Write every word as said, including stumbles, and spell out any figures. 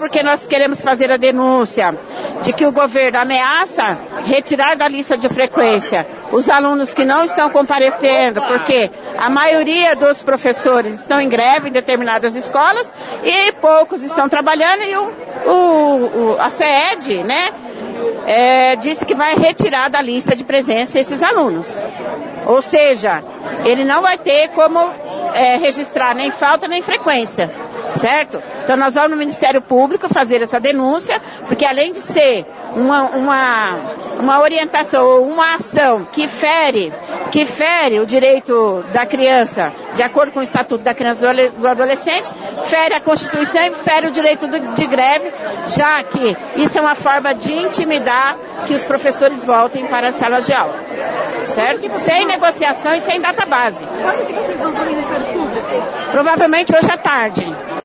porque nós queremos fazer a denúncia de que o governo ameaça retirar da lista de frequência os alunos que não estão comparecendo, porque a maioria dos professores estão em greve em determinadas escolas e poucos estão trabalhando, e o, o, o, a SEED, né, é, disse que vai retirar da lista de presença esses alunos. Ou seja, ele não vai ter como é, registrar nem falta nem frequência, certo? Então nós vamos no Ministério Público fazer essa denúncia, porque além de ser uma, uma, uma orientação ou uma ação que fere, que fere o direito da criança, de acordo com o Estatuto da Criança e do Adolescente, fere a Constituição e fere o direito de greve, já que isso é uma forma de intimidar que os professores voltem para as salas de aula, certo? Sem negociação e sem database. Provavelmente hoje à tarde.